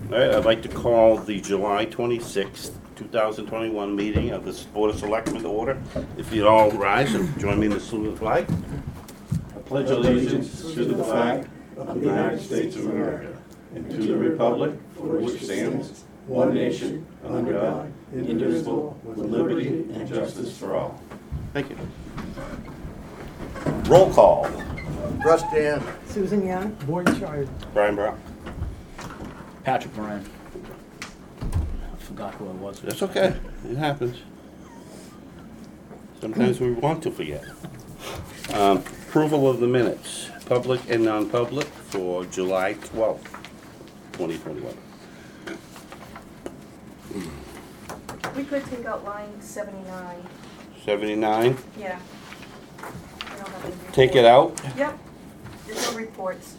All right, I'd like to call the July 26th, 2021 meeting of the Board of Selectmen to order. If you'd all rise and join me in the salute of the flag. I pledge allegiance to the flag of the United States of America and to the republic for which stands one nation, under God, indivisible, with liberty and justice for all. Thank you. Roll call. Russ Dan. Susan Young? Boyd Child. Brian Brown. Patrick Moran. I forgot who I was. That's okay. It happens. Sometimes we want to forget. Approval of the minutes, public and non-public, for July 12th, 2021. We could take out line 79. 79, Yeah. I don't have any take it reports. out. Yep. There's no reports.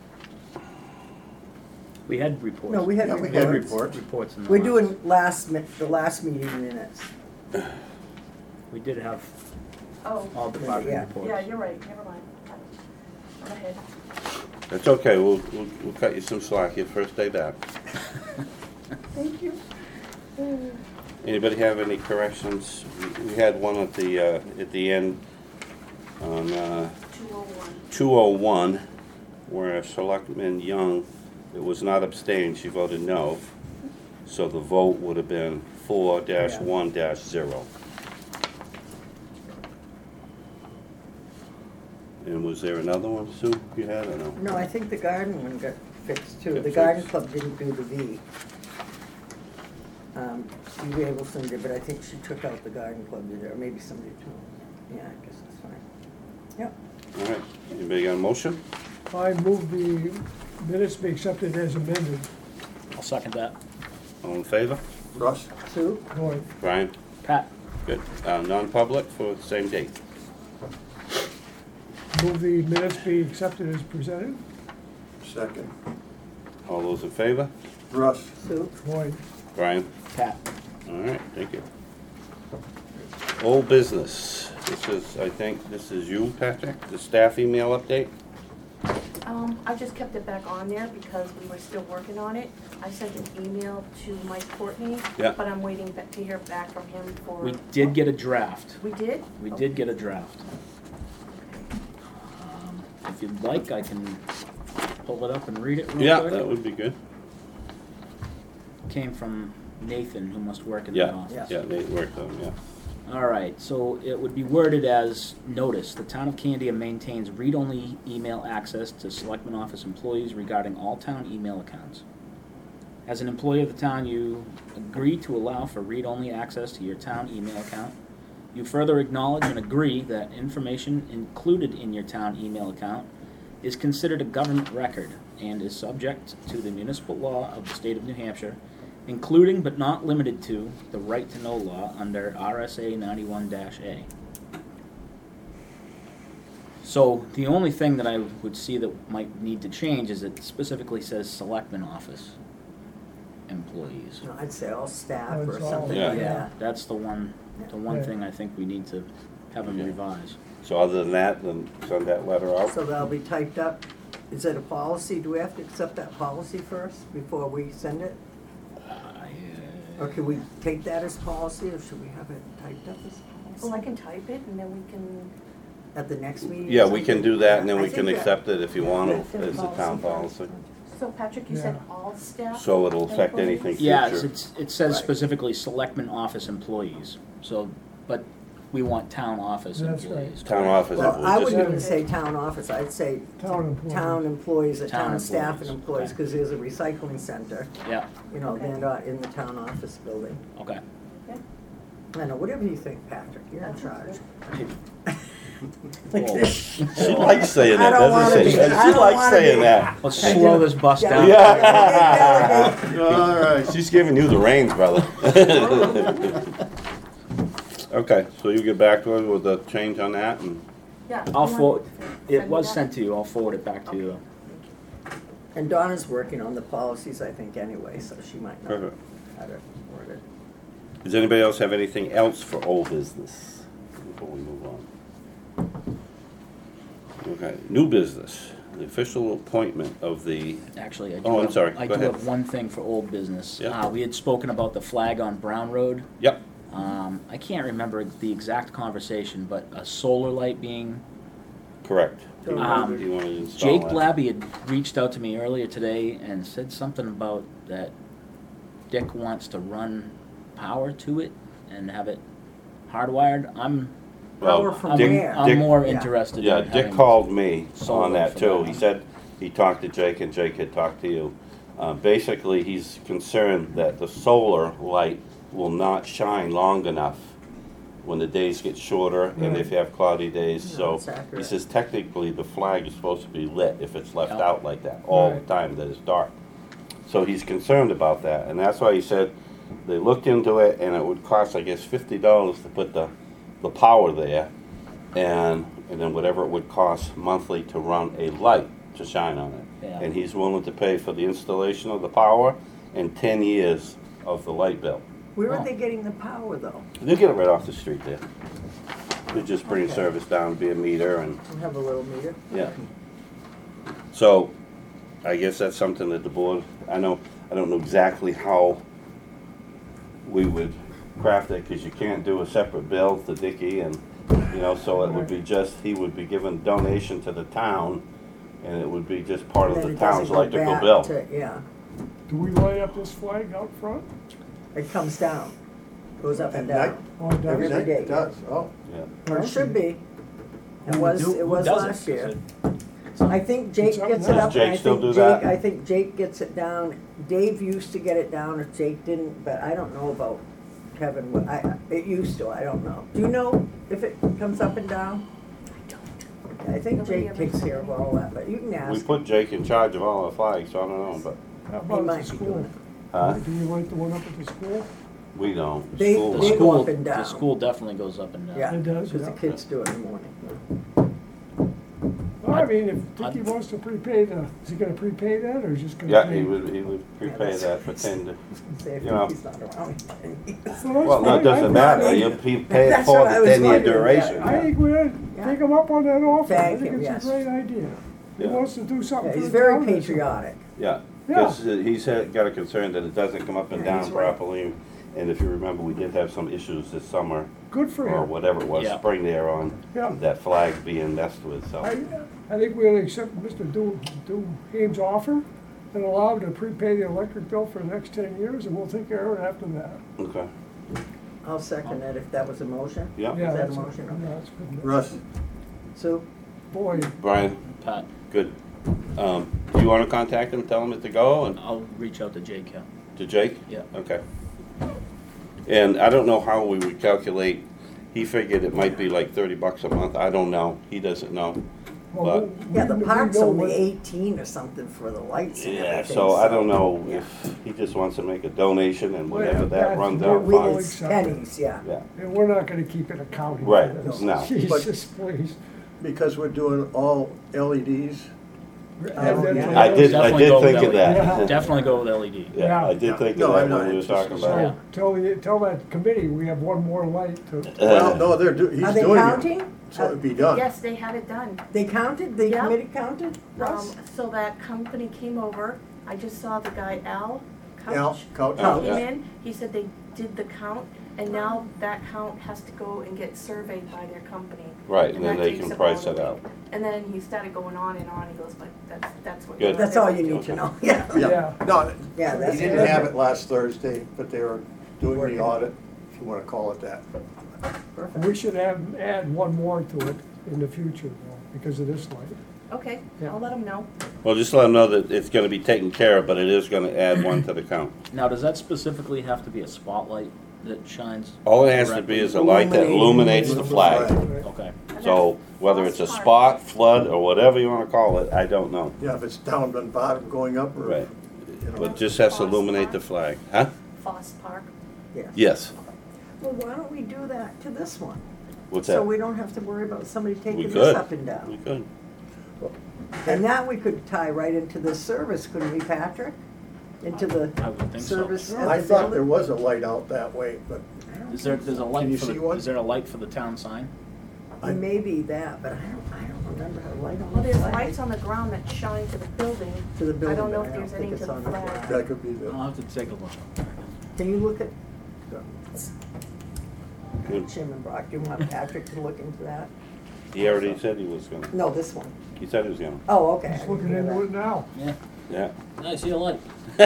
We had reports. No, we had Yeah, we reports. had reports. Reports in the We're last- doing the last meeting minutes. We did have Oh, all department Yeah. reports. yeah, you're right. Never mind. Go ahead. That's okay, we'll cut you some slack your first day back. Thank you. Anybody have any corrections? We had one at the end on 201. 201, where Selectman Young, it was not abstained, she voted no. So the vote would have been 4-1-0. And was there another one, Sue, you had, or no? No, I think the garden one got fixed too. Got The garden fixed. club didn't do the V. Steve Abelson did, but I think she took out the garden club, did it, or maybe somebody too. Yeah, I guess that's fine. Yep. All right, anybody got a motion? I move the minutes be accepted as amended. I'll second that. All in favor? Russ. Sue? Boyd. Brian? Pat? Good. Non-public for the same date. Move the minutes be accepted as presented. Second. All those in favor? Russ. Sue? Boyd. Brian? Pat? All right, thank you. Old business. This is, I think, this is you, Patrick, the staff email update? I just kept it back on there because we were still working on it. I sent an email to Mike Courtney, Yeah. but I'm waiting to hear back from him for. We did get a draft. We did? We did get a draft. If you'd like, I can pull it up and read it real Yeah, quick. that would be good. Came from Nathan, who must work in the Yeah, office. yeah, they worked on, yeah. All right, so it would be worded as, notice, the town of Candia maintains read-only email access to Selectmen Office employees regarding all town email accounts. As an employee of the town, you agree to allow for read-only access to your town email account. You further acknowledge and agree that information included in your town email account is considered a government record and is subject to the municipal law of the state of New Hampshire, including but not limited to the right to know law under RSA 91-A. So the only thing that I would see that might need to change is it specifically says Selectmen Office employees. No, I'd say all staff Oh, or it's all- something Yeah. like Yeah, that. that's the one Yeah. thing I think we need to have them Yeah. revise. So other than that, then send that letter out? So that'll be typed up. Is it a policy? Do we have to accept that policy first before we send it? Or can we take that as policy, or should we have it typed up as Well, I policy? can type it and then we can, At the next meeting? or Yeah, we can something? do that, and then I we think can that- accept it if you want Yeah, to, as a town policy. so Patrick, you said Yeah. all staff? So it'll affect employees? anything Yeah, future. it says Right. specifically Selectmen Office employees, so, but we want town office That's employees. Town office, Well, I just- wouldn't even say town office, I'd say Town employees. town employees, or Town town staff and employees, employees, okay. because there's a recycling center, Yeah, you know, Okay. they're not in the town office building. okay. Okay. I know, whatever you think, Patrick, you're in That sounds charge. Whoa. She likes saying I that, don't doesn't wanna she? be- I She don't likes wanna saying be- that. Let's slow this bus down. Yeah. All right, she's giving you the reins, brother. Okay, so you get back to us with the change on that, and Yeah. I'll you forward, want to it send was that? sent to you, I'll forward it back to you. And Donna's working on the policies, I think, anyway, so she might know Perfect. how to word it. Does anybody else have anything else for old business before we move on? Okay, new business. the official appointment of the, Actually, I do Oh, I'm have, sorry. I Go do ahead. have one thing for old business. Yeah. We had spoken about the flag on Brown Road. yep, I can't remember the exact conversation, but a solar light being, correct. He wanted to install Jake that. Blabby had reached out to me earlier today and said something about that Dick wants to run power to it and have it hardwired. Power Well, from Dick- where? I'm Dick- more Yeah. interested Yeah, in Dick having called me solar on that for too. that. He said he talked to Jake and Jake had talked to you. Basically, he's concerned that the solar light will not shine long enough when the days get shorter and if you have cloudy days. No, So it's accurate. he says technically the flag is supposed to be lit if it's left Yeah. out like that all the Right. time that it's dark. So he's concerned about that, and that's why he said they looked into it and it would cost, I guess, $50 to put the power there, and then whatever it would cost monthly to run a light to shine on it. Yeah. And he's willing to pay for the installation of the power and 10 years of the light bill. Where Oh. are they getting the power though? They get it right off the street there. They just bring Okay. service down, be a meter, and We have a little meter? yeah. So, I guess that's something that the board, I don't know exactly how we would craft it, because you can't do a separate bill to Dicky, and, so it would be just, he would be giving donation to the town, and it would be just part of Then the it doesn't town's go electrical back bill. to- Yeah, Do we light up this flag out front? it comes down, goes up and At night? down. Oh, it Every does? night day, it does, oh. Yeah. Well, it should be. It Who was, do- it was does it? last year. I think Jake It's up gets it now. up, and Does I Jake still think do Jake, that? I think Jake gets it down. Dave used to get it down if Jake didn't, but I don't know about Kevin. It used to, I don't know. Do you know if it comes up and down? I think Nobody Jake ever takes told care of me. all that, but you can We ask. put Jake in charge of all the flags, so I don't know, but, How He about at might the be school? doing it. huh? Do you light the one up at the school? We don't. They- School The they does. go school, up and the down. school definitely goes up and down. Yeah, It does, because the yeah. kids do it in the morning. Well, I mean, if Dicky I'd- wants to prepay is he gonna prepay that, or is he just gonna Yeah, pay? he would prepay that's- that for 10 to, Say if You know. he's not around. that's well, no, it fine. doesn't matter, you pay it That's for what I the was 10-year wondering, yeah. duration. I think we ought to Yeah. take him up on that offer. I Thank think him, it's yes. a great idea. He Yeah. wants to do something Yeah, for he's the very town. patriotic. Yeah, Yeah. because he's got a concern that it doesn't come up and Yeah, down he's right. properly. And if you remember, we did have some issues this summer, Good for or him. whatever it was, Yeah. spring there on Yeah. that flag being messed with, so. I think we'll accept Mr. Duhame's offer and allow him to prepay the electric bill for the next 10 years, and we'll take care of it after that. Okay, I'll second that if that was a motion. yeah. Is that a that's- motion? yeah, Okay. that's good. Russ, So, Boy, Brian, Pat, good. Do you wanna contact him, tell him it to go, and I'll reach out to Jake, yeah. to Jake? Yeah. Okay. And I don't know how we would calculate, he figured it might be like $30 a month, I don't know, he doesn't know. well, yeah, the we park's know only what- 18 or something for the lights and Yeah, everything. so I don't know yeah. if he just wants to make a donation and whatever Well, that that's runs what out, we- fine. It's pennies, yeah. Yeah, And we're not gonna keep it accounting. Right, for this. no. Jesus, please. because we're doing all LEDs, Add that yeah. to I the did, list. I Definitely did go think with of LED. that. Definitely go with LED. Yeah, I Yeah. did think of No, that I'm not when we were talking interested. about it. So, tell that committee, we have one more light to, well, no, he's Are they doing it. counting? So it'd be done. Yes, they had it done. They counted, the Yeah. committee counted, Russ? So that company came over, I just saw the guy Al Al, Couch. Couch. He Oh, came yeah. in, he said they did the count, and now that count has to go and get surveyed by their company. Right, and then that they takes can about price a it out. week. And then he started going on and on, he goes, but that's what. Good. That's all you need to know, yeah. Yeah, Yeah. no, Yeah, he that's didn't good. have it last Thursday, but they were doing Working. the audit, if you wanna call it that. Perfect. we should add one more to it in the future, though, because of this light. Okay, Yeah. I'll let him know. Well, just let them know that it's gonna be taken care of, but it is gonna add one to the count. Now, does that specifically have to be a spotlight that shines? All it has to be is a light that illuminates the flag. Okay. And So that's whether it's a Foss Park. spot, flood, or whatever you wanna call it, I don't know. Yeah, if it's down on bottom going up or, Right. you know. But just has to illuminate the flag. Huh? Foss Park. Yes. Yes. Well, why don't we do that to this one? What's So that? we don't have to worry about somebody We taking this could. up and We down. could. And that we could tie right into this service, couldn't we, Patrick? Into the I would think so. service at I the thought there building? was a light out that way, but Is there's a Can light you for see the, one? is there a light for the town sign? Maybe that, but I don't know remember how light on Well, the there's flag. lights on the ground that shine to the building. To the building, I don't know but if I don't there's any think to it's the on the flag. flag. That could be the, I'll have to take a look. Can you look at, Good. Chairman Brock, do you want Patrick to look into that? He already said he was gonna, No, this one. he said he was gonna, Oh, okay. Just looking into it now. Yeah. yeah. Nice, you like.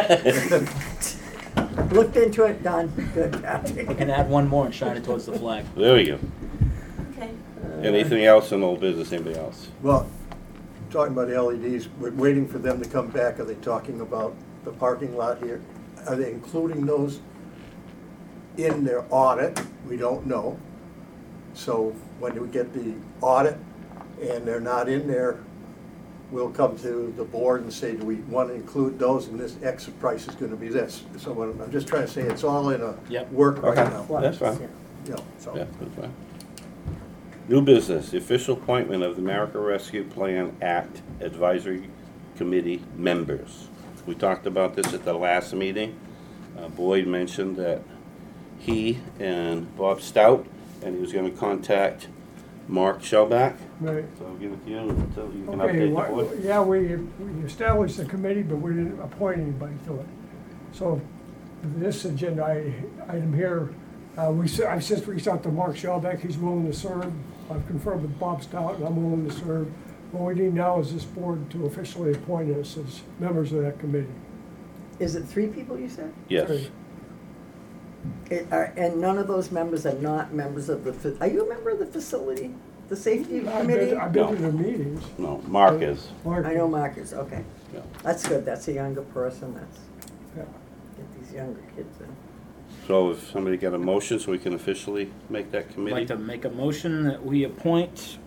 Looked into it, done. Good, Patrick. We can add one more and shine it towards the flag. There we go. Okay. Anything else in old business, anybody else? well, talking about the LEDs, we're waiting for them to come back. Are they talking about the parking lot here? Are they including those in their audit? We don't know. So when we get the audit and they're not in there, we'll come to the board and say, do we want to include those, and this exit price is gonna be this. So I'm just trying to say, it's all in a Yep. work right Okay. now. That's fine. Yeah. You know, so. Yeah, that's fine. New business, the official appointment of the America Rescue Plan Act Advisory Committee members. We talked about this at the last meeting. Boyd mentioned that he and Bob Stout, and he was gonna contact Mark Shellback. Right. So I'll give it to you until you can Okay, update the what- board. yeah, we established the committee, but we didn't appoint anybody to it. So this agenda item here, I've since reached out to Mark Shellback, he's willing to serve. I've confirmed with Bob Stout, and I'm willing to serve. What we need now is this board to officially appoint us as members of that committee. Is it 3 people, you said? Yes, And none of those members are not members of the, are you a member of the facility, the safety I've committee? been to their meetings. no, Mark is, Mark- I know Mark is, okay. yeah. That's good, that's a younger person, Yeah. get these younger kids in. So if somebody got a motion so we can officially make that I'd like committee? to make a motion that we appoint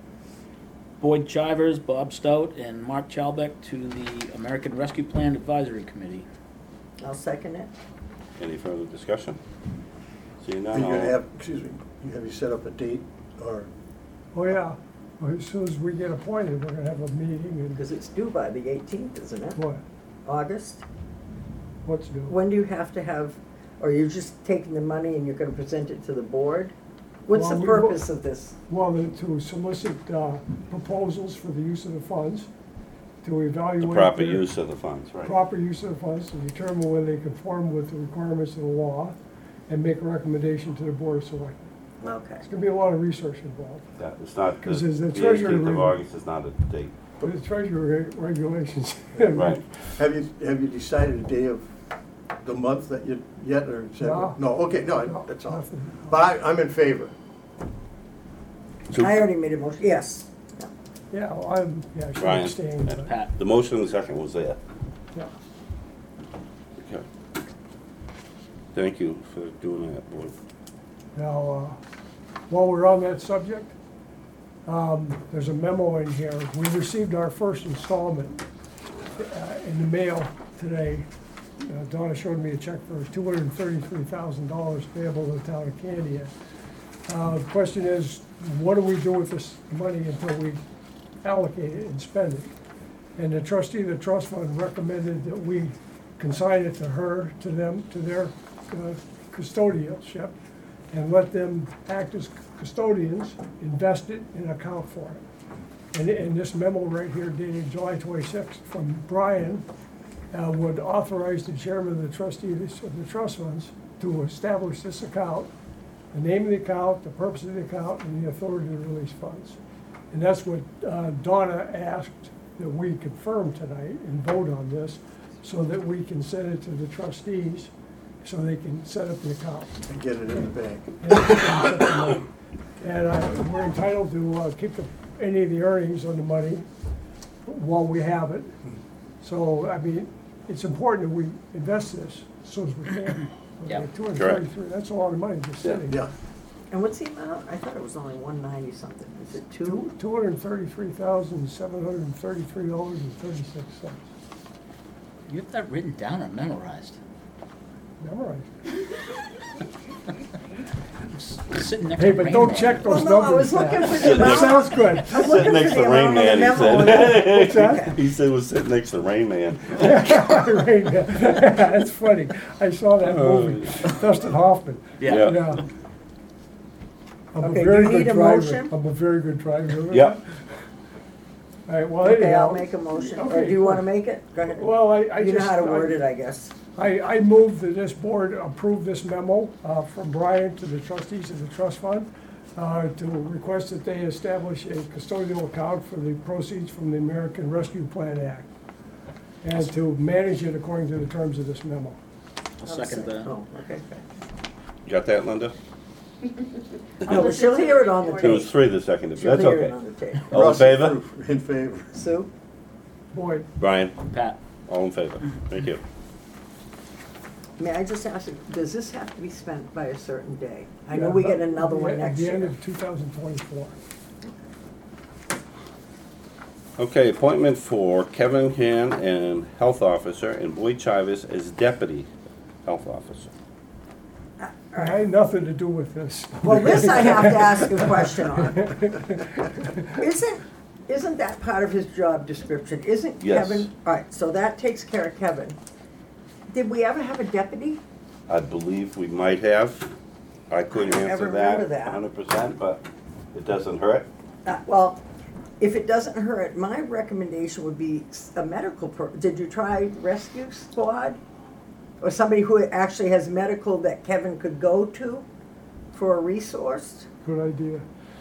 Boyd Chivers, Bob Stout, and Mark Chalbeck to the American Rescue Plan Advisory Committee. I'll second it. Any further discussion? Seeing Are none, you gonna all, have, excuse me, have you set up a date, or, Oh, yeah. Well, as soon as we get appointed, we're gonna have a meeting and, Because it's due by the 18th, isn't it? what, August? what's new? When do you have to have, or you're just taking the money and you're gonna present it to the board? What's the Well, we purpose of this? Well, to solicit proposals for the use of the funds, to the evaluate. proper their use of the funds, right? Proper use of the funds, to determine whether they conform with the requirements of the law, and make a recommendation to the Board of Selectmen. Okay. There's gonna be a lot of research involved. Yeah, it's not, the 'Cause there's the 18th of treasury- August is not a date, But the treasury regulations. right? have you decided a day of the month that you, yet, or is that? No. No, okay, no, No, that's all. nothing. But I'm in favor. I already made a motion, yes. Yeah, well, I should Brian, abstain, yeah. but, Pat, The motion and the second was there. yeah. Okay. Thank you for doing that, board. Now, while we're on that subject, there's a memo in here. We received our first installment in the mail today. Donna showed me a check for $233,000 payable to the town of Candia. The question is, what do we do with this money until we allocate it and spend it? And the trustee of the trust fund recommended that we consign it to her, to them, to their custodianship, and let them act as custodians, invest it, and account for it. And this memo right here dated July 26th from Brian would authorize the chairman of the trustees of the trust funds to establish this account, the name of the account, the purpose of the account, and the authority to release funds. And that's what Donna asked that we confirm tonight and vote on this, so that we can send it to the trustees, so they can set up the account. And get it in the bank. And we're entitled to keep any of the earnings on the money while we have it. So, I mean, it's important that we invest this as soon as we can. Yeah. 233, that's a lot of money just sitting. Yeah, And what's the amount? I thought it was only 190 something. Is it 2? $233,733.36. you have that written down or memorized? Memorized. Sitting next to Hey, but Rain don't Man. check those Well, no, I numbers. was looking Pat. for the amount. Sounds good. I was looking Sitting next for to the Rain amount on the Man, he memo. said. What's that? He said was sitting next to Rain Man. Rain Man. That's funny. I saw that movie, Dustin Hoffman. Yeah. Yeah. I'm a Okay, do very you need good a driver. motion? I'm a very good driver. Yep. All right, well, Okay, I'll anyhow. make a motion, or Okay, do you wanna cool. make it? Go ahead. Well, I You know just. how to word it, I guess. I move that this board approve this memo from Brian to the trustees of the trust fund to request that they establish a custodial account for the proceeds from the American Rescue Plan Act and to manage it according to the terms of this memo. I'll second that. Oh, okay. You got that, Linda? No, but she'll hear it on the There was tape. three that seconded, She'll that's hear it okay. on the tape. All in Russ, favor? In favor. Sue? Boyd, Brian, Pat, all in favor? Thank you. May I just ask, does this have to be spent by a certain day? I know we get another one next At the end year. of 2024. Okay, appointment for Kevin Can and Health Officer and Boyd Chivers as Deputy Health Officer. I had nothing to do with this. Well, this I have to ask a question on. Isn't that part of his job description? Isn't Yes. Kevin, all right, so that takes care of Kevin. Did we ever have a deputy? I believe we might have. I couldn't I don't answer ever remember that that. 100%, but it doesn't hurt. Well, if it doesn't hurt, my recommendation would be a medical did you try rescue squad? Or somebody who actually has medical that Kevin could go to for a resource? Good idea.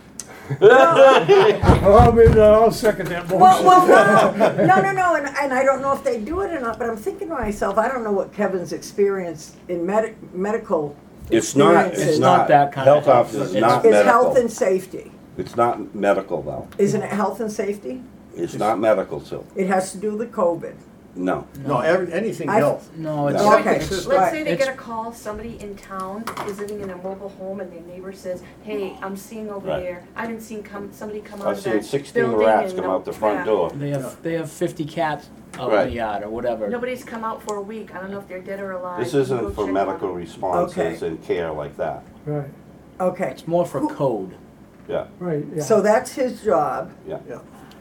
I'll second that motion. No, and I don't know if they do it or not, but I'm thinking to myself, I don't know what Kevin's experience in medical It's not, experience it's is. not, that kind of health officer is It's- not It's health medical. and safety. It's not medical though. Isn't it health and safety? It's not medical, Sue. It has to do with COVID. No. No, anything I- else. no, it's. No. Okay, it's- Let's say they It's- get a call, somebody in town is living in a mobile home and their neighbor says, hey, I'm seeing over Right. there, I didn't see somebody come out I've of seen that 16 building rats and come no- out the front yeah. door. They have 50 cats out in Right. the yard or whatever. Nobody's come out for a week, I don't know if they're dead or alive. This Go isn't for check on medical them. responses Okay. and care like that. Right, Okay, It's more for code. Yeah, right, yeah. so that's his job, yeah. Yeah.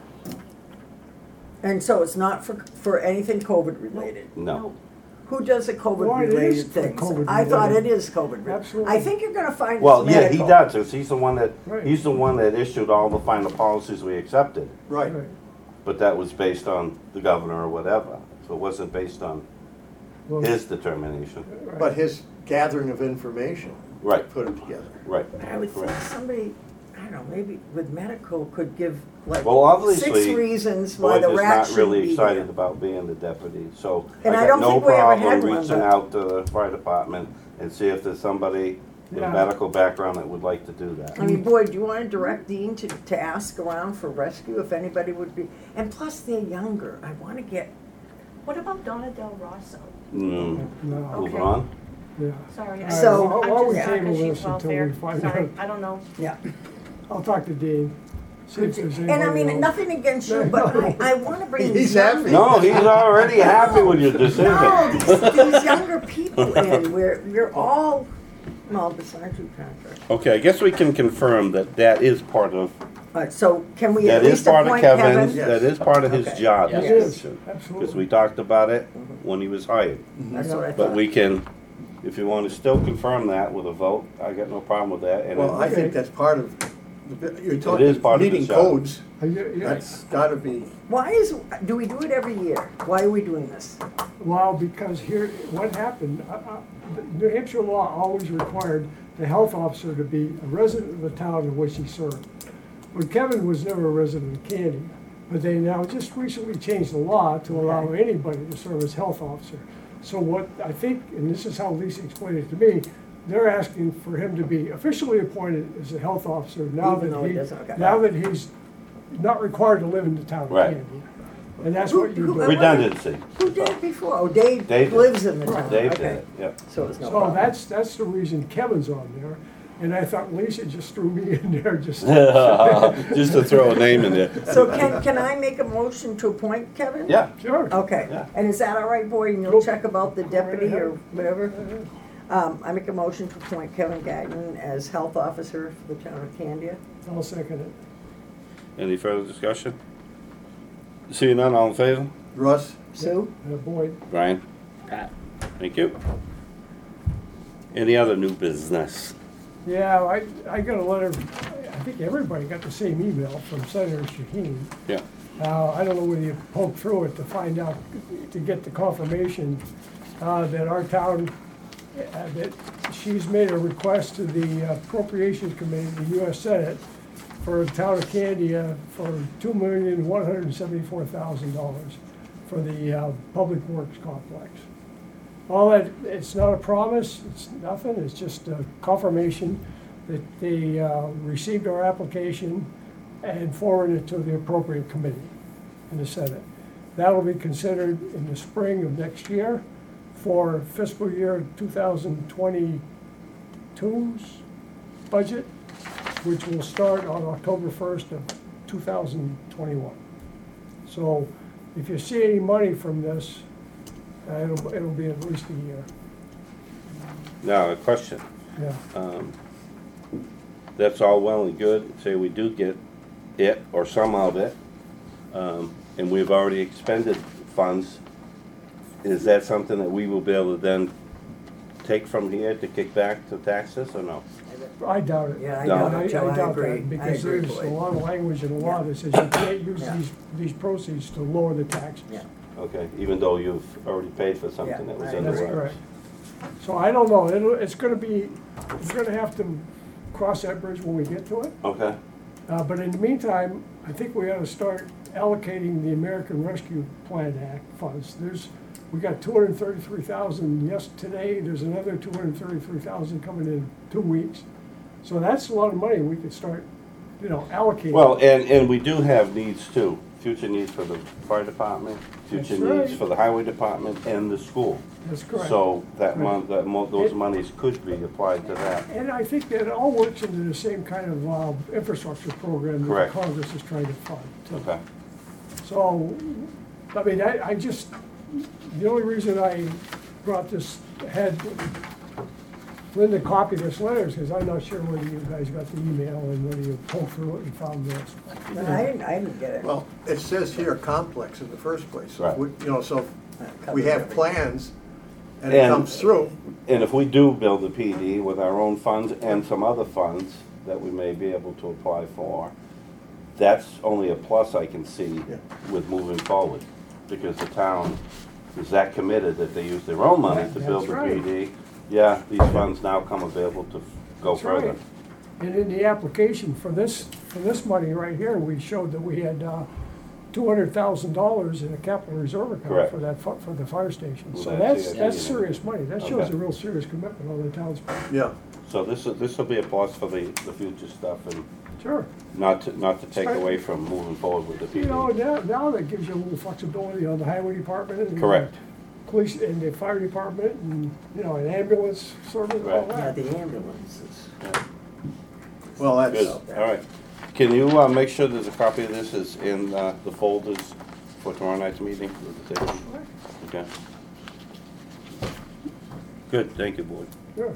and so it's not for anything COVID related. No. Who does the Well, COVID it is related for things? COVID I thought it related. is COVID related. Absolutely. I think you're gonna find Well, it's yeah, he medical. does. 'Cause he's the one that, Right. he's the one that issued all the final policies we accepted. Right. But that was based on the governor or whatever. So it wasn't based on Well, his determination. right. But his gathering of information Right, put it together. right. I would think Correct. somebody, I don't know, maybe with medical could give like Well, 6 obviously, reasons why Boyd the is rat not shouldn't really be excited there. about being the deputy, so I And I got don't no think we ever had problem one, reaching but- out to the fire department and see if there's somebody with Yeah. a medical background that would like to do that. I mean, boy, do you wanna direct Dean to ask around for rescue if anybody would be, and plus they're younger, I wanna get, What about Donna Del Rosso? Mm, No, moving Okay. on. yeah. Sorry. All So- right, why don't we I just- table because she's this until welfare. we find Sorry, out? I don't know. yeah. I'll talk to Dean, see if there's And I anybody mean, else. nothing against you, but I wanna bring He's these younger. happy. No, he's already happy with your decision. No, these younger people in, we're all, well, besides you, Patrick. Okay, I guess we can confirm that that is part of, All right, so can we at that is least part of appoint Kevin's, Kevin? that is part of his Okay. job Yes. It is, description. Because we absolutely. talked about it when he was hired. That's what I But thought. we can, if you want to still confirm that with a vote, I got no problem with that. And Well, I Okay. think that's part of, you're is talking, part of meeting his job. codes, Yeah, that's gotta be, Why do we do it every year? Why are we doing this? well, because here, what happened, the New Hampshire law always required the health officer to be a resident of the town in which he served. But Kevin was never a resident of Candy, but they now just recently changed the law to allow anybody to serve as health officer. So what I think, and this is how Lisa explained it to me, they're asking for him to be officially appointed as a health officer now Even though he that doesn't, okay. now that he's not required to live in the town of Right. Candy. And that's what you're Who- doing. Redundancy. Who did it before? Oh, Dave Dave did. lives in the town. Dave did Okay. it, yep. So it's no So problem. that's the reason Kevin's on there, and I thought Lisa just threw me in there just. Just to throw a name in there. So can I make a motion to appoint Kevin? Yeah, Sure. Okay, Yeah. and is that all right, Boyd, and you'll Nope. check about the deputy or whatever? Uh, I make a motion to appoint Kevin Gagnon as health officer for the town of Candia. I'll second it. any further discussion? Seeing none, all in favor? Russ, Sue? Boyd, Brian, Pat. thank you. Any other new business? yeah, I got a letter, I think everybody got the same email from Senator Shaheen. Yeah. I don't know whether you poke through it to find out, to get the confirmation that our town, that she's made a request to the Appropriations Committee, the US Senate, for the town of Candia for $2,174,000 for the Public Works Complex. All that, it's not a promise, it's nothing, it's just a confirmation that they received our application and forwarded it to the appropriate committee in the Senate. That will be considered in the spring of next year for fiscal year 2022's budget, which will start on October 1st of 2021. So if you see any money from this, it'll be at least a year. Now, a question. Yeah. That's all well and good, say we do get it, or some of it, and we've already expended funds. Is that something that we will be able to then take from here to kick back to taxes, or no? I doubt it. Yeah, I No. doubt it, Joe, I doubt agree. that, because I agree, there's a Boyd. lot of language in the law that says you can't use Yeah. these proceeds to lower the taxes. Yeah. Okay, even though you've already paid for something Yeah, that was I in the That's works. correct. So I don't know, it's gonna be, we're gonna have to cross that bridge when we get to it. Okay, But in the meantime, I think we ought to start allocating the American Rescue Plan Act funds. We got 233,000, yes, today, there's another 233,000 coming in 2 weeks. So that's a lot of money we could start, allocating. well, and we do have needs too, future needs for the fire department, future That's right. needs for the highway department and the school. That's correct. So that Right. those monies could be applied to that. And I think that it all works into the same kind of infrastructure program that Correct. Congress is trying to fund. too. Okay, So, I mean, I just, the only reason I brought this, had Linda copy this letter is because I'm not sure whether you guys got the email and whether you poked through it and found this. No, I didn't get it. Well, it says here complex in the first place. Right. So That we covers have everything. plans, and it And- comes through. and if we do build a PD with our own funds and some other funds that we may be able to apply for, that's only a plus I can see Yeah. with moving forward. Because the town is that committed that they use their own money to build That's the right. PD. Yeah, these funds now come available to go That's right. further. And in the application for this money right here, we showed that we had $200,000 in a capital reserve account Correct. for that, for the fire station. Well, So that's that's it. serious money. That shows Okay. a real serious commitment on the town's part. Yeah. So this will be a plus for the future stuff and Sure. not to take Right. away from moving forward with the PD. Now that gives you a little flexibility on the highway department and Correct. police and the fire department and, an ambulance service and all Right. Yeah, that. the ambulances. Yeah. Well, that's, Good, all right. Can you make sure there's a copy of this is in the folders for tomorrow night's meeting? Okay. Good, thank you, Boyd. Sure.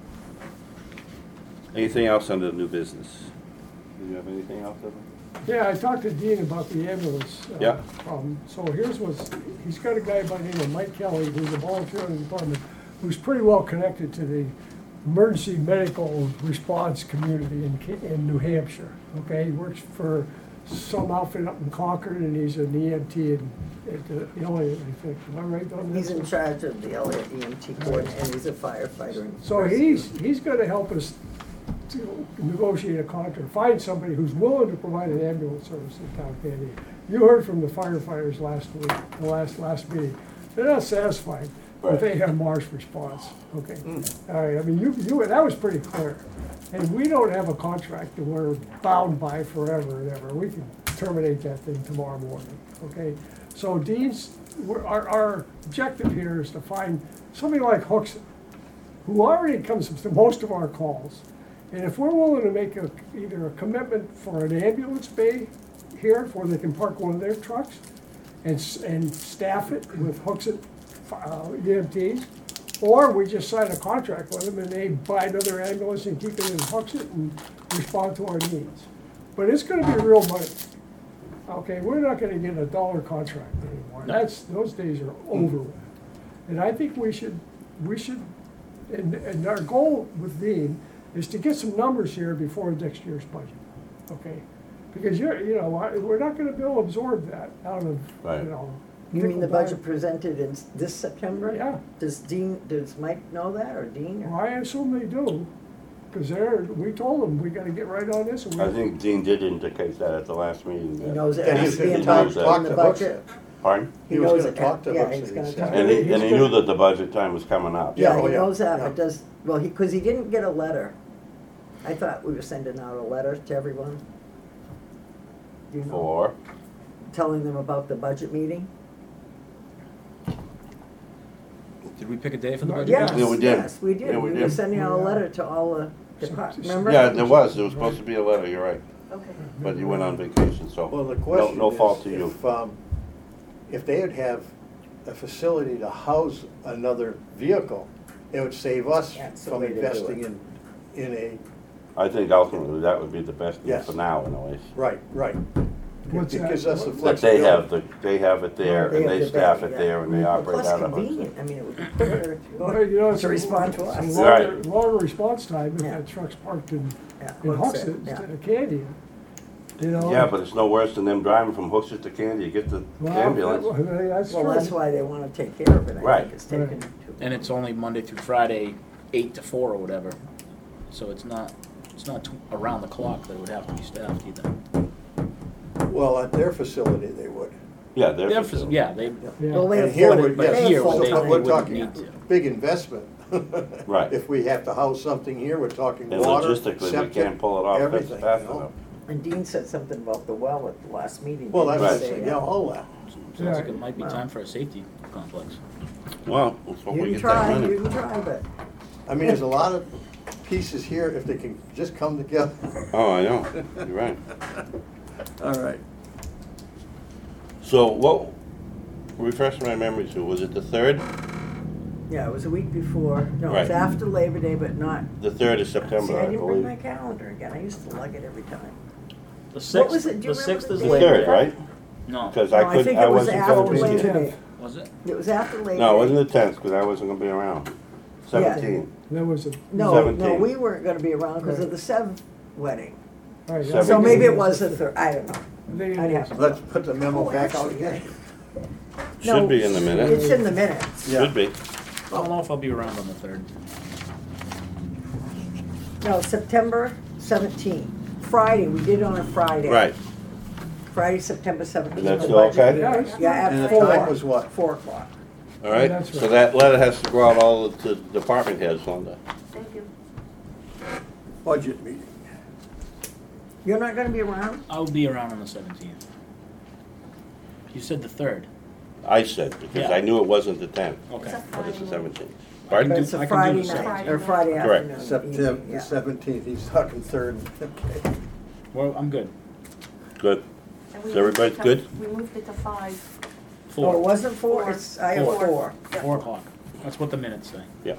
Anything else under the new business? Do you have anything else, Evan? Yeah, I talked to Dean about the ambulance. Yeah. Problem. So he's got a guy by the name of Mike Kelly, who's a volunteer in the department, who's pretty well connected to the emergency medical response community in New Hampshire. Okay, he works for some outfit up in Concord, and he's an EMT at the Elliott, I think. Am I right on this? He's in charge of the Elliott EMT Corps, and he's a firefighter. in So he's gonna help us to negotiate a contract, find somebody who's willing to provide an ambulance service in town of Candia. You heard from the firefighters last week, the last meeting. They're not satisfied with Right. AMR's response, okay? All right, I mean, that was pretty clear. And we don't have a contract that we're bound by forever and ever. We can terminate that thing tomorrow morning, okay? So our objective here is to find somebody like Hooksett, who already comes to most of our calls. And if we're willing to make either a commitment for an ambulance bay here where they can park one of their trucks and staff it with Hooksett EMTs, or we just sign a contract with them and they buy another ambulance and keep it in Hooksett and respond to our needs. But it's gonna be real money. Okay, we're not gonna get a dollar contract anymore. Those days are over with. And I think we should, and our goal with Dean is to get some numbers here before next year's budget, okay? Because we're not gonna be able to absorb that out of, Right. You mean the nickel budget dime. presented in this September? Yeah. Does Mike know that, or Dean? Well, I assume they do, because we told them, we gotta get right on this. And I think Dean did indicate that at the last meeting. He knows it And has he's to be in gonna budget, talk in the to budget. Pardon? He was knows gonna it, talk to yeah, Hooks, he's he gonna said. talk. And he He's knew gonna- that the budget time was coming up. Yeah, oh, he yeah, knows that, yeah. but well, because he didn't get a letter. I thought we were sending out a letter to everyone. Do you know? For, Telling them about the budget meeting? Did we pick a day for the No, budget? Yes, Yeah, we did. yes, we did. Yeah, we We were did. sending out a Yeah. letter to all the departments, remember? yeah, there was supposed to be a letter, you're right, Okay. but you went on vacation, so. Well, the no- question No fault to is, you. if they would have a facility to house another vehicle, it would save us That's the from way to do investing it. in a, I think ultimately that would be the best thing Yes. for now anyways. right. What's It that? gives us the That flexibility. they have it there They and have they the staff value, it there and they yeah. operate Plus out of it. convenient, I mean, it would be quicker Well, to respond to it's us. a Right. longer response time if Yeah. that truck's parked in Yeah, Hooksett Hooksett, yeah. instead of Candy. Yeah, but it's no worse than them driving from Hooksett to Candy to get the ambulance. That's true. Well, that's why they wanna take care of it, I Right. think, it's taken Right. too. And it's only Monday through Friday, 8 to 4 or whatever. So it's not around the clock that it would have to be staffed either. Well, at their facility, they would. Yeah, they're. They're phys- Yeah, they, Yeah. Well, they And here afford we- it, but yes, they here afford would it. they- we're wouldn't talking need to. big investment. Right. If we have to house something here, we're talking And water, logistically, we septic, can't pull it off fast everything, fast you know? enough. And Dean said something about the well at the last meeting. Well, didn't that's, he what I'm say saying, yeah, all that. sounds like it might be Wow. time for a safety complex. Well, let's hope You we can get that try, money. you can try, but I mean, there's a lot of pieces here, if they can just come together. Oh, I know, you're right. All right. So what, refresh my memory, Sue, was it the 3rd? yeah, it was a week before, no, it was Right. after Labor Day, but not. The 3rd of See, September, I I didn't bring my believe. calendar again, I used to lug it every time. The What 6th, was it? Do you the remember 6th the is date? The Labor 3rd, Day. right? No, Because No, I I couldn't, think I it was wasn't after gonna be Labor here. Day. was it? It was after Labor Day. No, it wasn't the 10th, because I wasn't gonna be around. 17. There was a. No, 17. we weren't gonna be around because of the seventh wedding. All right, So So maybe it was the the third, I don't know. They- I'd have to- Let's put the memo Oh, back out actually, again. No, Should be in the It's minutes. in the minutes. Yeah. Should be. I don't know if I'll be around on the 3rd. No, September 17th. Friday, we did it on a Friday. Right. Friday, September 17th. And that's the still budget okay? meeting. Yeah, it's- Yeah, And at the 4. time was what? 4 o'clock. All right, That's so right. that letter has to go out all to department heads, Linda. Thank you. Budget meeting. You're not gonna be around? I'll be around on the 17th. You said the 3rd. I said, because Yeah. I knew it wasn't the 10th, Okay. It's a but it's the Friday. 17th. But Pardon? it's I a can do Friday the night, Friday or night. Friday Correct. afternoon. September evening, yeah. 17th, he's talking 3rd, okay. Well, I'm good. Good. And we Is everybody moved it to- good? We moved it to 5. Oh, it 4. wasn't 4? Four. It's, I have Four. 4. 4 o'clock. That's what the minutes say. Yeah.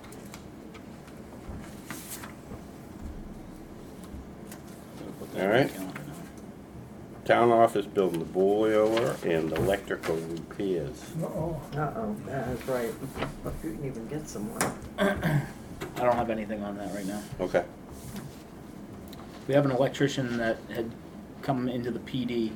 Gotta put that All on the right. calendar now. Town office building, the boiler and electrical repairs. Uh-oh. Uh-oh, that's right. You can even get someone. I don't have anything on that right now. Okay. We have an electrician that had come into the PD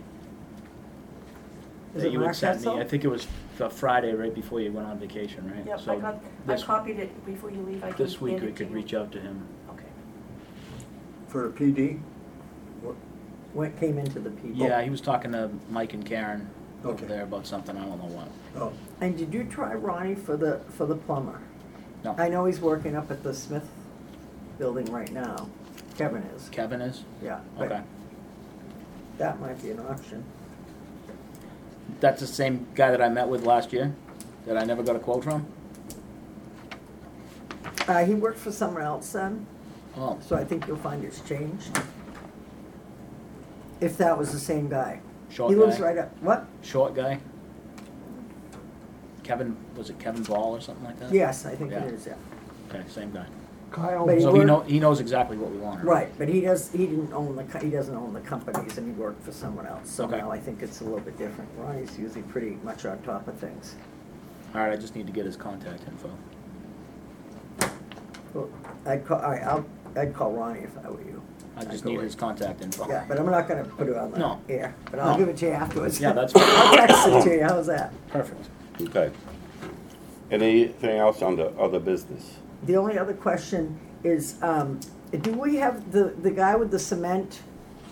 Is that it you Mark had sent me. Hetzel? I think it was Friday right before you went on vacation, right? Yep, So I this- copied it before you leave. I can This week hand we it to could you. reach out to him. Okay. For a PD? What came into the PD? Yeah, he was talking to Mike and Karen over Okay. there about something, I don't know what. Oh, And did you try Ronnie for the plumber? No. I know he's working up at the Smith building right now. Kevin is, Kevin is? yeah. but Okay. That might be an option. That's the same guy that I met with last year, that I never got a quote from? He worked for someone else then, Oh, so I think you'll find it's changed. If that was the same guy. short He lives guy? right up, what? Short guy? Kevin, was it Kevin Ball or something like that? Yes, I think it Yeah. is, yeah. Okay, same guy. Kyle. But So worked- he knows exactly what we wanted. Right, but he didn't own he doesn't own the companies and he worked for someone else. So Okay. now I think it's a little bit different. Ronnie's usually pretty much on top of things. All right, I just need to get his contact info. Well, I'd call Ronnie if I were you. I just go need in. his contact info. Yeah, but I'm not gonna put it on No. the air, but I'll No. give it to you afterwards. Yeah, that's fine. I'll text it to you, how's that? Perfect. Okay. Anything else on the other business? The only other question is, do we have the guy with the cement?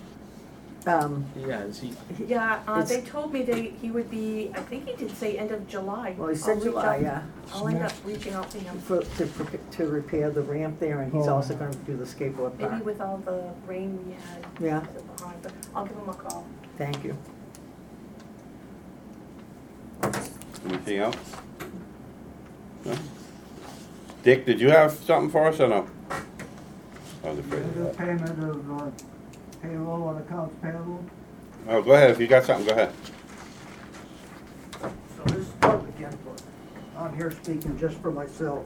Yeah, is he, Yeah, It's- they told me he would be, I think he did say end of July. Well, he said I'll reach July, out- yeah. I'll end up reaching out to him, To repair the ramp there, and he's Oh. also gonna do the skateboard maybe park. with all the rain we had. Yeah. behind, but I'll give him a call. Thank you. Anything else? No? Dick, did you have something for us or no? I was afraid of The that. payment of payroll on accounts payable. Oh, go ahead, if you got something, go ahead. So this is public input. I'm here speaking just for myself.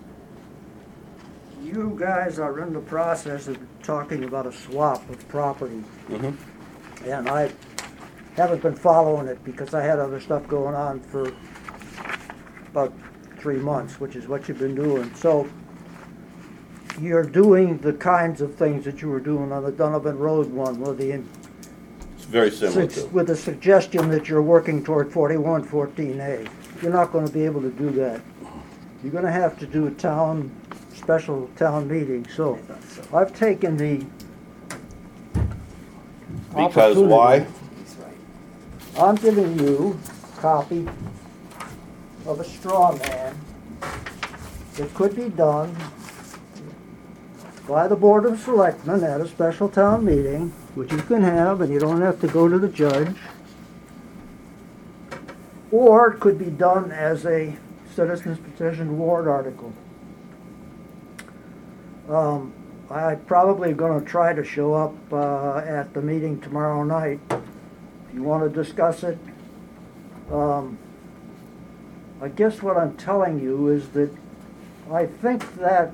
You guys are in the process of talking about a swap of property, Mm-hmm. and I haven't been following it because I had other stuff going on for about 3 months, which is what you've been doing. So you're doing the kinds of things that you were doing on the Donovan Road one, with the It's very similar to. with the suggestion that you're working toward 4114A. You're not gonna be able to do that. You're gonna have to do a special town meeting, so I've taken the Because why? He's right. I'm giving you a copy of a straw man that could be done by the Board of Selectmen at a special town meeting, which you can have, and you don't have to go to the judge. Or it could be done as a citizen's petition warrant article. I probably gonna try to show up at the meeting tomorrow night. If you wanna discuss it. I guess what I'm telling you is that I think that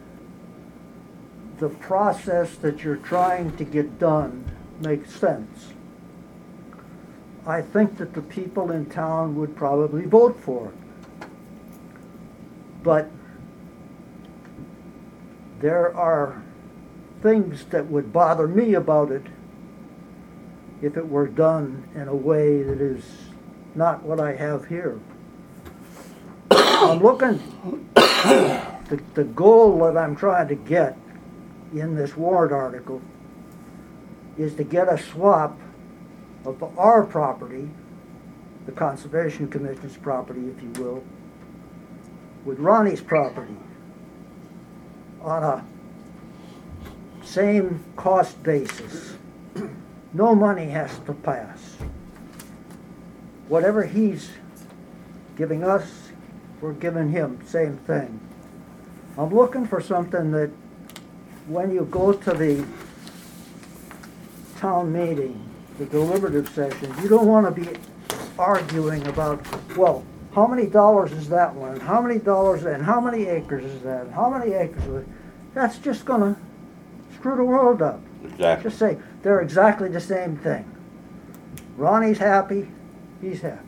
the process that you're trying to get done makes sense. I think that the people in town would probably vote for it. But there are things that would bother me about it if it were done in a way that is not what I have here. I'm looking, the goal that I'm trying to get in this warrant article is to get a swap of our property, the Conservation Commission's property, if you will, with Ronnie's property on a same cost basis. No money has to pass. Whatever he's giving us, we're giving him, same thing. I'm looking for something that when you go to the town meeting, the deliberative session, you don't want to be arguing about, well, how many dollars is that one? How many dollars, and how many acres is that? How many acres is it? That's just gonna screw the world up. Exactly. Just say, they're exactly the same thing. Ronnie's happy, he's happy.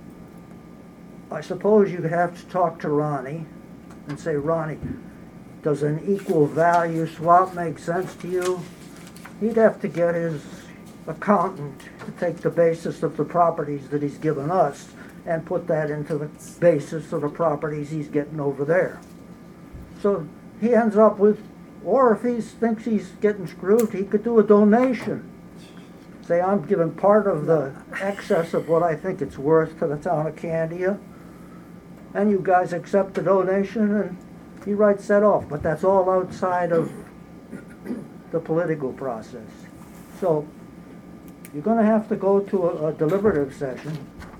I suppose you could have to talk to Ronnie and say, Ronnie, does an equal value swap make sense to you? He'd have to get his accountant to take the basis of the properties that he's given us and put that into the basis of the properties he's getting over there. So he ends up with, or if he thinks he's getting screwed, he could do a donation. Say, I'm giving part of the excess of what I think it's worth to the town of Candia, and you guys accept the donation, and he writes that off. But that's all outside of the political process. So you're gonna have to go to a deliberative session.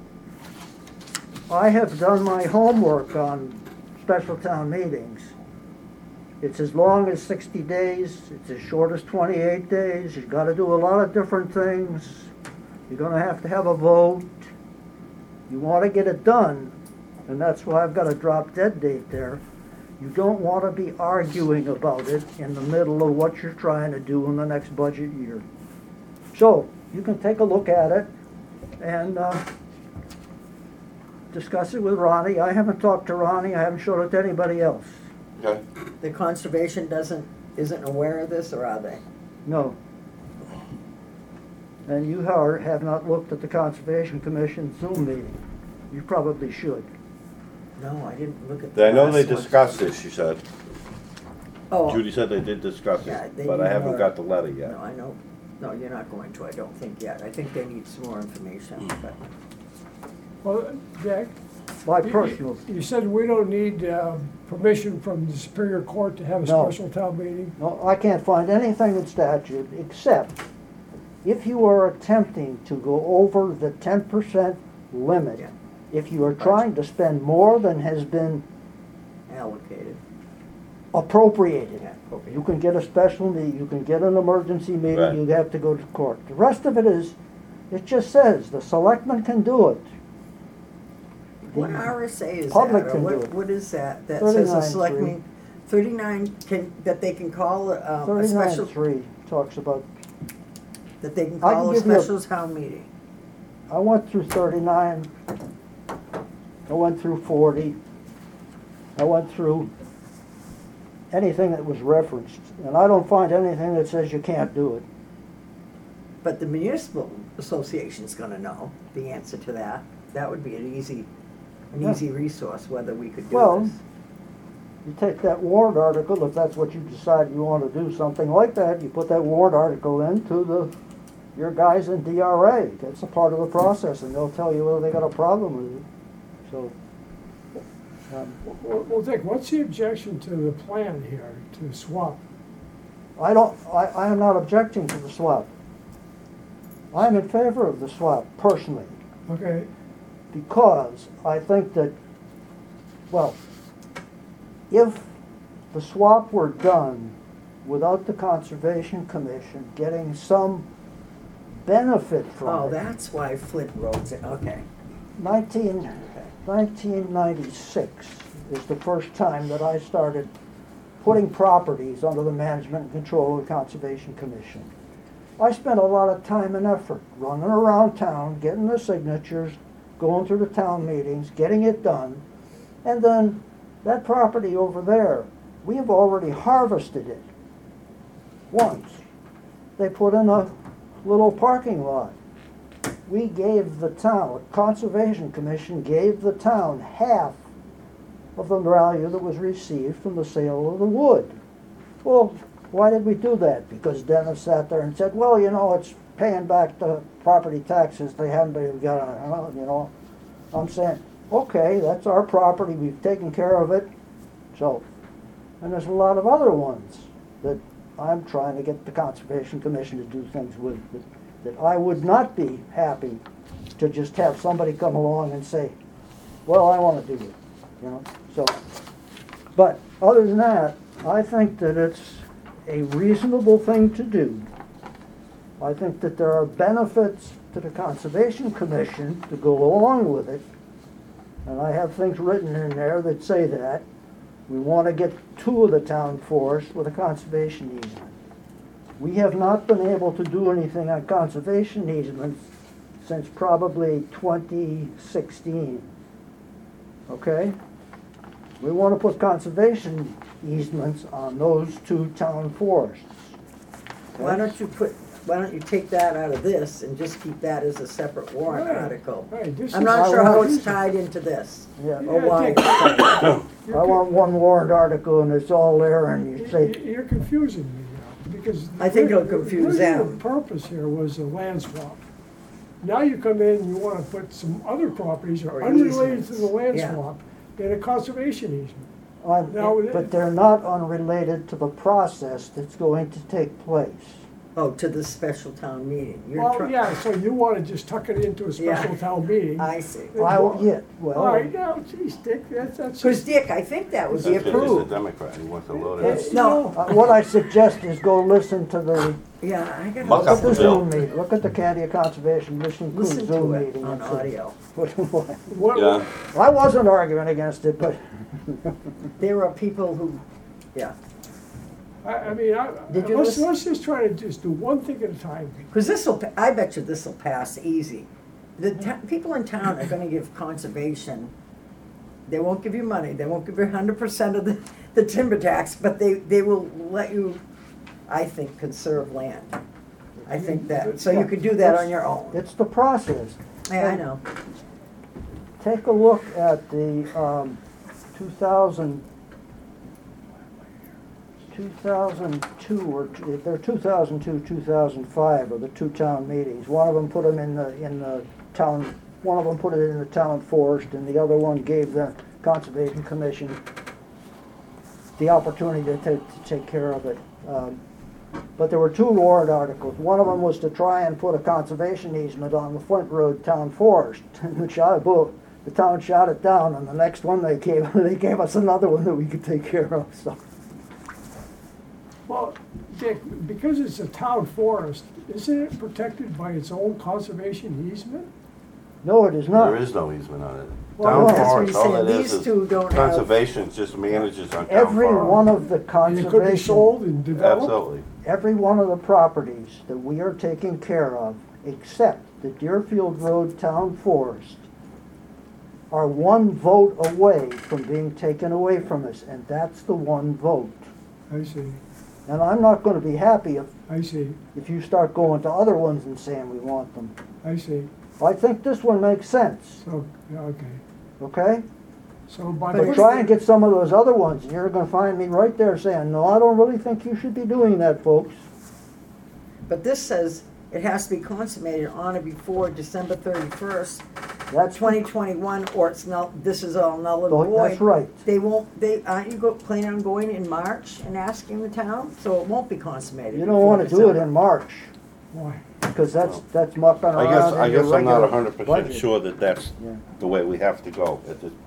I have done my homework on special town meetings. It's as long as 60 days, it's as short as 28 days, you've gotta do a lot of different things. You're gonna have to have a vote. You wanna get it done, and that's why I've got a drop dead date there. You don't wanna be arguing about it in the middle of what you're trying to do in the next budget year. So, you can take a look at it and discuss it with Ronnie. I haven't talked to Ronnie, I haven't showed it to anybody else. Okay. The conservation isn't aware of this, or are they? No. And you have not looked at the Conservation Commission Zoom meeting. You probably should. No, I didn't look at the I know they last one. discussed it, she said. Oh, Judy said they did discuss Yeah, it, they but I need haven't more. got the letter yet. no, I know, no, you're not going to, I don't think yet. I think they need some more information, but, Well, Jack, My you- personal, you said we don't need permission from the Superior Court to have a No. special town meeting? no, I can't find anything in statute except if you are attempting to go over the 10% limit, Yeah. if you are trying to spend more than has been allocated. appropriated, Yeah, okay. you can get a special meeting, you can get an emergency Right. meeting, you have to go to court. The rest of it is, it just says, the selectmen can do it. What The RSA is that, public or can do what, it. what is that? That says a 39.3. selectman, 39 can, that they can call a special, 39.3 talks about, that they can I can call a give you a- special town meeting. I went through 39, I went through 40, I went through anything that was referenced, and I don't find anything that says you can't do it. But the municipal association's gonna know the answer to that. That would be an Yeah. easy resource, whether we could do Well, this. You take that warrant article, if that's what you decide you want to do, something like that, you put that warrant article into your guys in DRA. That's a part of the process, and they'll tell you whether they got a problem with it. So, Well, Dick, what's the objection to the plan here, to swap? I am not objecting to the swap. I'm in favor of the swap, personally, Okay, because I think that, well, if the swap were done without the Conservation Commission getting some benefit from it. Oh, that's why Flint Road's, okay. 1996 is the first time that I started putting properties under the management and control of the Conservation Commission. I spent a lot of time and effort running around town, getting the signatures, going through the town meetings, getting it done, and then that property over there, we have already harvested it once. They put in a little parking lot. We gave the town, Conservation Commission gave the town half of the value that was received from the sale of the wood. Well, why did we do that? Because Dennis sat there and said, well, you know, it's paying back the property taxes they haven't even got on, you know. I'm saying, okay, that's our property, we've taken care of it. So, and there's a lot of other ones that I'm trying to get the Conservation Commission to do things with, that I would not be happy to just have somebody come along and say, well, I want to do it, you know, so. But other than that, I think that it's a reasonable thing to do. I think that there are benefits to the Conservation Commission to go along with it. And I have things written in there that say that. We want to get 2 of the town forests with a conservation easement. We have not been able to do anything on conservation easements since probably 2016. Okay? We want to put conservation easements on those 2 town forests. Why don't you take that out of this and just keep that as a separate warrant Right, article? right, this I'm is not how sure how I it's use it. tied into this, Yeah. or why Dick, it's tied. I want one warrant article and it's all there and you say, You're confusing me now, because. I think it'll the confuse original them. purpose here was a land swap. Now you come in and you wanna put some other properties that are Or unrelated to the easements, land yeah. swap in a conservation easement. I'm- Now, but they're not unrelated to the process that's going to take place. Oh, to the special town meeting. You're Well, try- yeah, so you wanna just tuck it into a special Yeah. town meeting. I see. Yeah, All well, right, now, geez, Dick, that's. Because Dick, I think that would be He's a approved. Democrat, he wants to load it. it's, No. what I suggest is go listen to the, Yeah, I gotta Muck look up at the the bill. Zoom meeting, look at the Candia Conservation, listen to the listen Zoom to it meeting. on That's it. audio. What- Yeah, I wasn't arguing against it, but There are people who, yeah, I mean, Did you let's listen? just try to just do one thing at a time. because this'll, I bet you this'll pass easy. People in town are gonna give conservation, they won't give you money, they won't give you 100% of the timber tax, but they will let you I think, conserve land. I think that, so you could do that on your own. It's the process. Yeah, I know. Take a look at the 2002, or they're 2002, 2005, or the two town meetings. One of them put them in the town, one of them put it in the town forest, and the other one gave the Conservation Commission the opportunity to take care of it. But there were two warrant articles. One of them was to try and put a conservation easement on the Flint Road Town Forest. The town shot it down, and the next one they gave us another one that we could take care of, so. Well, Dick, because it's a town forest, isn't it protected by its own conservation easement? No, it is not. There is no easement on it. Well, Town that's what forest, he's all saying. it These is two don't have- conservation just manages on town Every farm. one of the And it could be conservation, sold and developed? Absolutely. every one of the properties that we are taking care of, except the Deerfield Road Town Forest, are one vote away from being taken away from us, and that's the one vote. I see, And I'm not gonna be happy I see, if you start going to other ones and saying we want them. I see. I think this one makes sense, So, yeah, okay. okay? So by But But the, try and get some of those other ones, and you're gonna find me right there saying, no, I don't really think you should be doing that, folks. But this says it has to be consummated on or before December 31st, That's 2021, or it's not, this is all null and Oh, void. that's right. They won't, aren't you planning on going in March and asking the town? So it won't be consummated. You don't before wanna do it December. in March, why? because that's mucking I around in your guess I'm not regular 100% budget. sure that that's Yeah. the way we have to go at this.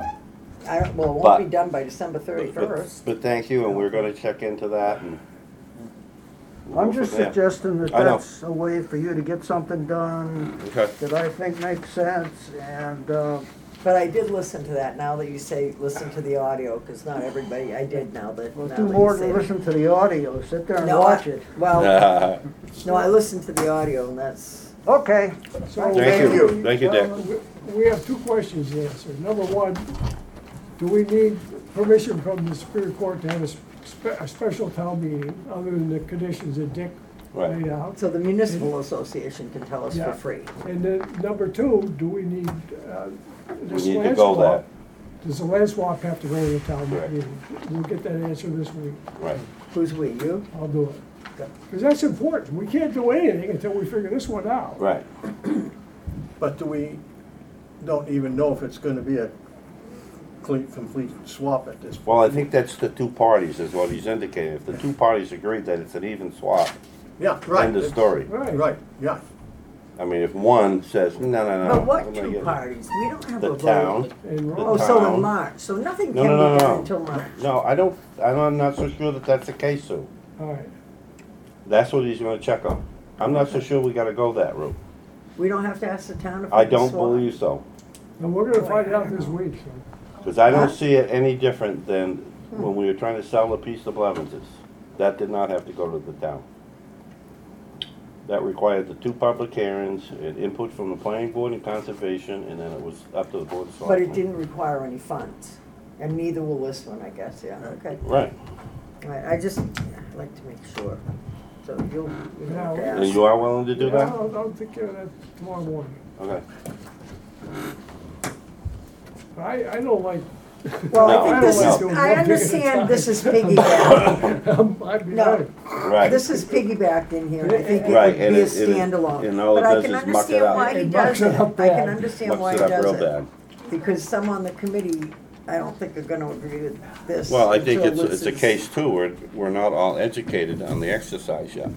I don't, well, it But- won't be done by December But 31st. thank you, and we're gonna check into that and. we'll I'm go just from there. suggesting that I know. that's a way for you to get something done Okay. that I think makes sense, and, But I did listen to that, now that you say, listen to the audio, because not everybody, I did now that. we'll now do that more you than say listen to the audio, sit there and No, watch I- it. Well, no, I listened to the audio, and that's, Okay, So Thank you. Thank you, Dick. We have two questions to answer. Number one, do we need permission from the Superior Court to have a special town meeting, other than the conditions that Dick Right. laid out? so the municipal association can tell us Yeah. for free. And then number two, do we need, We this need to land go swap? that, Does the land swap have to go to the town Correct. meeting? We'll get that answer this week. right. Who's we, you? I'll do it. Because that's important. We can't do anything until we figure this one out. Right. But don't even know if it's gonna be a complete swap at this point. Well, I think that's the two parties, is what he's indicating. If the two parties agree that it's an even swap, Yeah, right. end of story. Right. Right, yeah. I mean, if one says, no, no, no. But I'm what gonna two get it." parties? We don't have a The vote. town. And The Oh, so in town. March, so nothing No, can no, be no, done no. until March. No, I'm not so sure that that's the case, Sue. All right. That's what he's gonna check on. I'm not so sure we gotta go that route. We don't have to ask the town if we I can don't swap? believe so. And we're gonna find out this week, so. Because I Huh? don't see it any different than when we were trying to sell a piece of Levinses. That did not have to go to the town. That required the two public hearings, and input from the planning board and conservation, and then it was up to the board of But selectmen. it didn't require any funds, and neither will this one, I guess, yeah, okay. Right. All right, I just, I'd like to make sure, so you'll have to And ask. you are willing to do Yeah, that? I'll take care of that tomorrow morning. Okay. But I don't like. Well, No, I think I this don't is, like I understand this is piggybacked, I'd be No. right. Right. this is piggybacked in here, and I think it Right, would and be a it- and standalone. all it But I does can is muck it understand up. why he It does mucks it, it up I can bad. understand why Mucks he it up real does bad. it. Because some on the committee, I don't think are gonna agree with this. Well, I think until it's this a is- case too, we're not all educated on the exercise yet.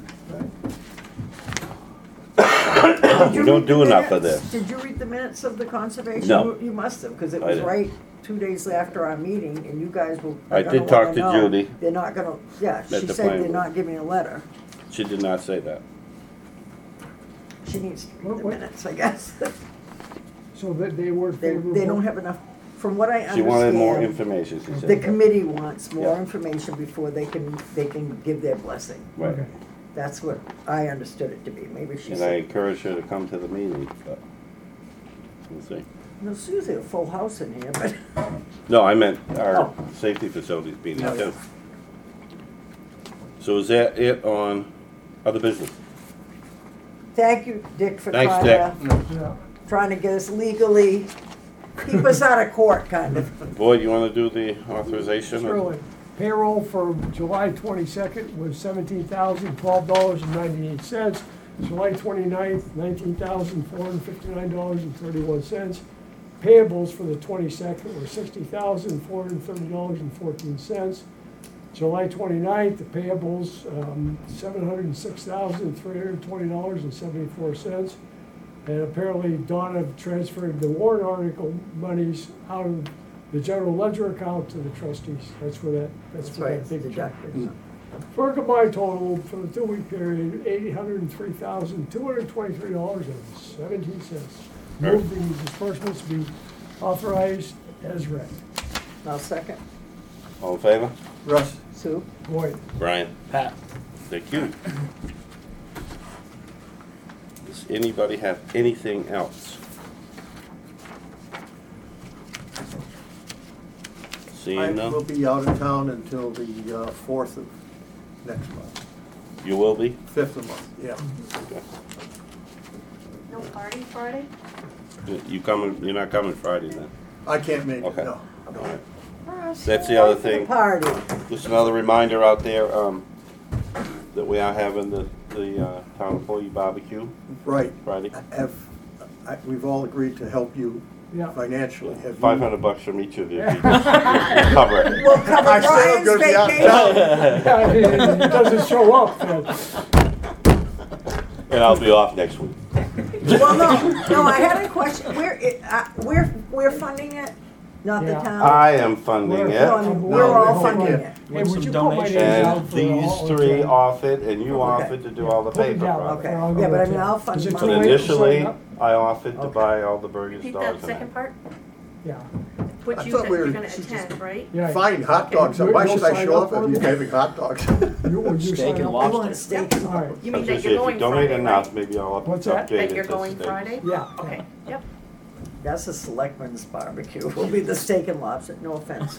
Did you We don't read the do enough of minutes? this. Did you read the minutes of the conservation? No. You must have, because it I was didn't. right 2 days after our meeting, and you guys will. I did talk to Judy. They're not gonna, yeah, she the said planning they're board. not giving a letter. She did not say that. She needs to read the What? minutes, I guess. So that they weren't They, favorable. they don't have enough, from what I She wanted more understand, information, she the said. committee wants more Yeah. information before they can give their blessing. Right. Okay. That's what I understood it to be, maybe she And I said, encouraged her to come to the meeting, but we'll see. there's usually a full house in here, but, No, I meant our Oh. safety facilities meeting Oh, yeah. too. So is that it on other business? Thank you, Dick, for Thanks, Yeah. trying to get us legally, keep us out of court, kind of. Boyd, you wanna do the authorization? Surely. Payroll for July 22nd was $17,012.98. July 29th, $19,459.31. Payables for the 22nd were $60,430.14. July 29th, the payables, $706,320.74. And apparently Donna transferred the warrant article monies out of the general ledger account to the trustees. That's where That's where right, that it's big check deducted. is. For a combined total for the 2-week period, $803,223.17. Move the disbursements be authorized as read. I'll second. All in favor? Russ, Sue? Boyd. Brian? Pat? Thank you. Does anybody have anything else? I Seeing will none? be out of town until the 4th of next month, You will be? 5th of month, yeah. Okay. No party Friday? You coming, you're not coming Friday then? I can't make it, Okay. no. All right. That's the other thing. Party. Just another reminder out there, that we are having the town employee barbecue Right. Friday. We've all agreed to help you Yeah. financially. Have you- $500 from each of you. If you cover it. We'll cover I said I'm Brian's gonna be out of vacation. town. He doesn't show up, then. And I'll be off next week. Well, no, I had a question. We're funding it, not the Yeah. town? I am funding We're it. funding- We're all No, funding yeah. it. Hey, Want would some you put my donations? name down And for these all of three them? offered, and you Okay. offered to do all the Put it paper down. products. Okay. I'll go Yeah, but I with mean, that. I'll fund Is it mine. too But late to initially, sign up? I offered to Okay. buy all the burgers, Repeat dogs, that and second that. part, Yeah, which I you thought said we you're were- gonna attend, right? yeah. Fine, hot dogs, Okay. why You'll should I sign show up up for if them? you're having hot dogs? Would you Steak sign and up? We lobster. want steak. All right, You I mean was that gonna say, you're if you going donate Friday, enough, right? maybe I'll What's that? update it. That you're to going steak. Friday? yeah. Okay, yep. That's a selectman's barbecue. Will be the steak and lobster, no offense.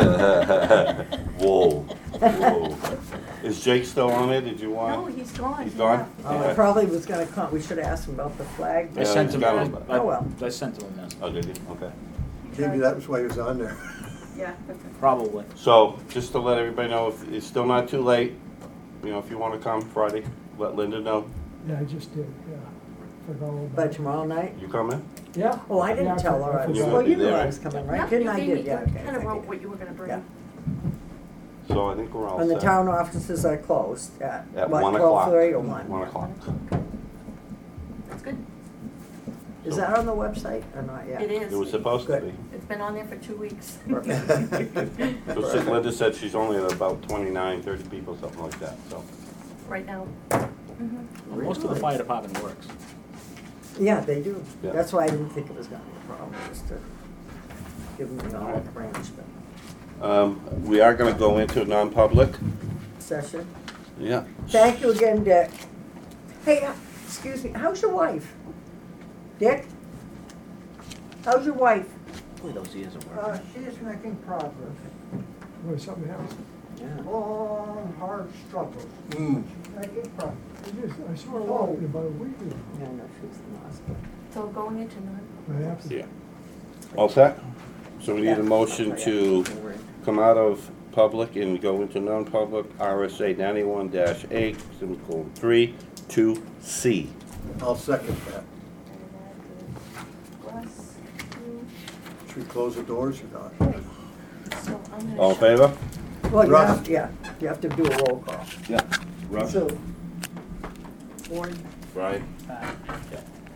Whoa, whoa. Is Jake still on it? Did you No, want? he's gone. He's gone? Oh, I Okay. probably was gonna come, we should've asked him about the flag. I Yeah, sent he's him, got I him. Oh, well. I sent him a message, Oh, did you? Okay. Maybe that was why he was on there. Yeah. probably. So, just to let everybody know, if it's still not too late, you know, if you wanna come Friday, let Linda know. Yeah, I just did, yeah. Forgot all By about it. tomorrow night? You coming? Yeah. Oh, I Yeah, didn't tell her I was, You're well, gonna be you knew there, I right? was coming, right? Yep, Didn't you I? gave Did, me- yeah, you okay. Kinda thank wrote you. what you were gonna bring. Yeah. So I think we're all And the set. town offices are closed at, At what, 1 o'clock. 12:30 or 1? 1 o'clock. That's good. Is that on the website or not yet? It is. It was supposed to Good. be. It's been on there for 2 weeks. So Linda said she's only at about 29, 30 people, something like that, so. Right now. Most of the Really? fire department works. Yeah, they do. Yeah. That's why I didn't think it was gonna be a problem, just to give them the olive branch, but We are gonna go into non-public. session. Yeah. Thank you again, Dick. Hey, excuse me, how's your wife? Dick? How's your wife? Boy, those ears are working. She's making progress. What, something else? Long, hard struggle. Mm. Making progress. I saw her walking about a week ago. Yeah, no, she's in the hospital. So going into non. Perhaps. Yeah. All set? So we need a motion to come out of public and go into non-public, RSA 91-8, semicolon 3, 2C. I'll second that. Plus, Should we close the doors or not? so I'm gonna. All in shut- favor? Well, you Russ. have, yeah, you have to do a roll call. Yeah. Russ? So, Warren, Brian?